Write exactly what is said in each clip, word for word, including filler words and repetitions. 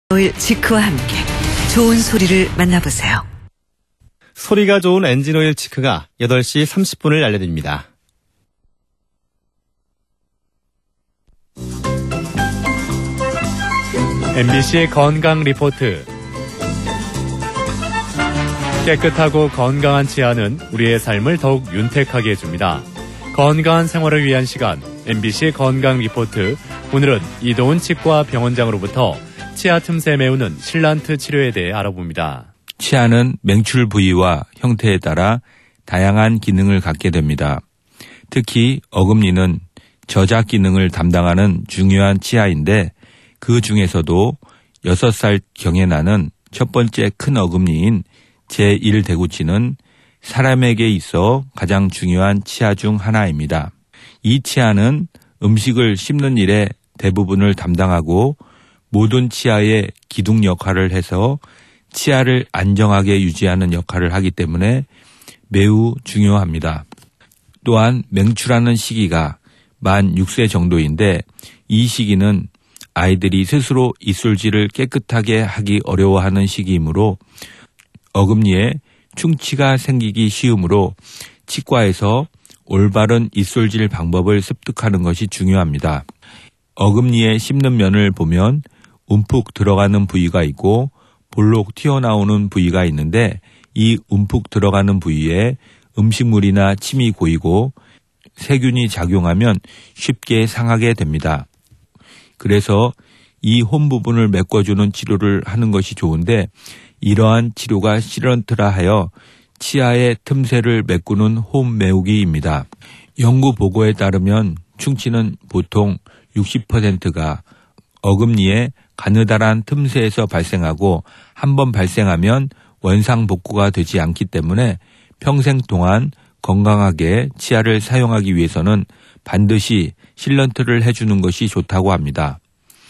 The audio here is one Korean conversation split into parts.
오일 치크와 함께 좋은 소리를 만나보세요. 소리가 좋은 엔진오일 치크가 여덟 시 삼십 분을 알려드립니다. 엠비씨의 건강 리포트. 깨끗하고 건강한 치아는 우리의 삶을 더욱 윤택하게 해줍니다. 건강한 생활을 위한 시간, 엠비씨 건강 리포트. 오늘은 이도훈 치과 병원장으로부터 치아 틈새 메우는 실란트 치료에 대해 알아봅니다. 치아는 맹출 부위와 형태에 따라 다양한 기능을 갖게 됩니다. 특히 어금니는 저작 기능을 담당하는 중요한 치아인데 그 중에서도 여섯 살경에 나는 첫 번째 큰 어금니인 제일 대구치는 사람에게 있어 가장 중요한 치아 중 하나입니다. 이 치아는 음식을 씹는 일에 대부분을 담당하고 모든 치아의 기둥 역할을 해서 치아를 안정하게 유지하는 역할을 하기 때문에 매우 중요합니다. 또한 맹출하는 시기가 만 여섯 세 정도인데 이 시기는 아이들이 스스로 입술질을 깨끗하게 하기 어려워하는 시기이므로 어금니에 충치가 생기기 쉬우므로 치과에서 올바른 입술질 방법을 습득하는 것이 중요합니다. 어금니에 씹는 면을 보면 움푹 들어가는 부위가 있고 볼록 튀어나오는 부위가 있는데 이 움푹 들어가는 부위에 음식물이나 침이 고이고 세균이 작용하면 쉽게 상하게 됩니다. 그래서 이 홈 부분을 메꿔주는 치료를 하는 것이 좋은데 이러한 치료가 실런트라 하여 치아의 틈새를 메꾸는 홈 메우기입니다. 연구 보고에 따르면 충치는 보통 육십 퍼센트가 어금니에 가느다란 틈새에서 발생하고 한 번 발생하면 원상복구가 되지 않기 때문에 평생 동안 건강하게 치아를 사용하기 위해서는 반드시 실런트를 해주는 것이 좋다고 합니다.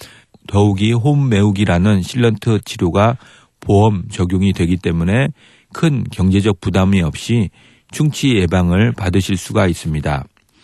더욱이 홈 메우기라는 실런트 치료가 보험 적용이 되기 때문에 큰 경제적 부담이 없이 충치 예방을 받으실 수가 있습니다.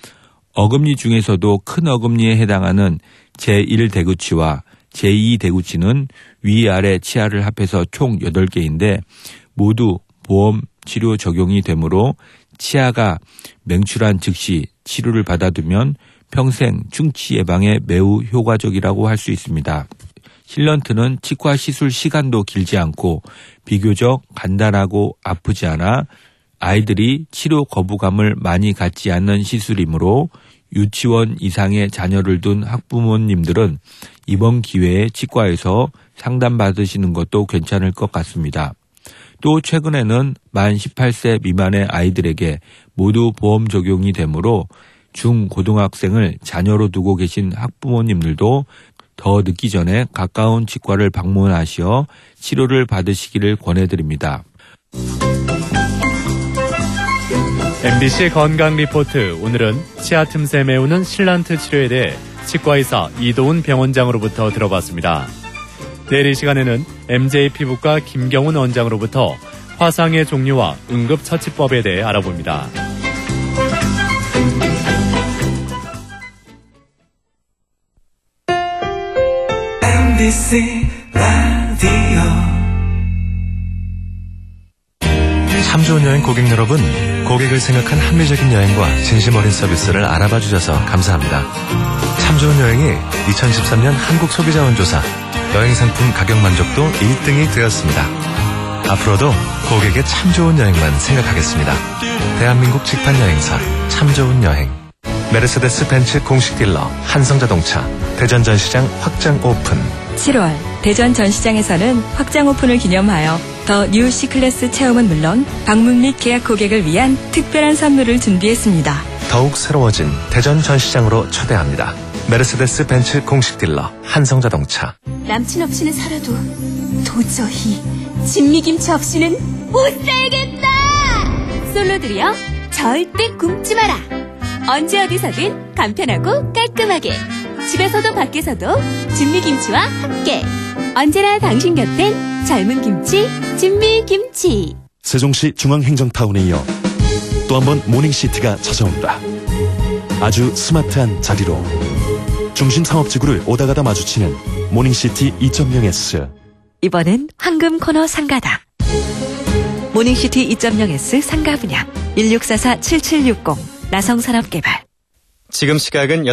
어금니 중에서도 큰 어금니에 해당하는 제일 대구치와 제이 대구치는 위아래 치아를 합해서 총 여덟 개인데 모두 보험 치료 적용이 되므로 치아가 맹출한 즉시 치료를 받아두면 평생 충치 예방에 매우 효과적이라고 할 수 있습니다. 실런트는 치과 시술 시간도 길지 않고 비교적 간단하고 아프지 않아 아이들이 치료 거부감을 많이 갖지 않는 시술이므로 유치원 이상의 자녀를 둔 학부모님들은 이번 기회에 치과에서 상담받으시는 것도 괜찮을 것 같습니다. 또 최근에는 만 열여덟 세 미만의 아이들에게 모두 보험 적용이 되므로 중고등학생을 자녀로 두고 계신 학부모님들도 더 늦기 전에 가까운 치과를 방문하시어 치료를 받으시기를 권해드립니다. 엠비씨 건강 리포트. 오늘은 치아 틈새 메우는 실란트 치료에 대해 치과의사 이도훈 병원장으로부터 들어봤습니다. 내일 이 시간에는 엠제이 피부과 김경훈 원장으로부터 화상의 종류와 응급처치법에 대해 알아봅니다. 엠비씨 라디오. 참 좋은 여행 고객 여러분, 고객을 생각한 합리적인 여행과 진심 어린 서비스를 알아봐 주셔서 감사합니다. 참 좋은 여행이 이천십삼 년 한국소비자원조사 여행상품 가격 만족도 일 등이 되었습니다. 앞으로도 고객의 참 좋은 여행만 생각하겠습니다. 대한민국 직판 여행사 참 좋은 여행. 메르세데스 벤츠 공식 딜러 한성자동차 대전 전시장 확장 오픈. 칠월 대전 전시장에서는 확장 오픈을 기념하여 더 뉴 C클래스 체험은 물론 방문 및 계약 고객을 위한 특별한 선물을 준비했습니다. 더욱 새로워진 대전 전시장으로 초대합니다. 메르세데스 벤츠 공식 딜러 한성자동차. 남친 없이는 살아도 도저히 진미김치 없이는 못 살겠다. 솔로들이여 절대 굶지 마라. 언제 어디서든 간편하고 깔끔하게 집에서도 밖에서도 진미김치와 함께 언제나 당신 곁엔 젊은 김치 진미김치. 세종시 중앙행정타운에 이어 또 한 번 모닝시티가 찾아온다. 아주 스마트한 자리로 중심 상업지구를 오다 가다 마주치는 모닝시티 이 점 영 에스 이번엔 황금 코너 상가다. 모닝시티 이 점 영 에스 상가 분야 일육사사 칠칠육공 나성산업개발. 지금 시각은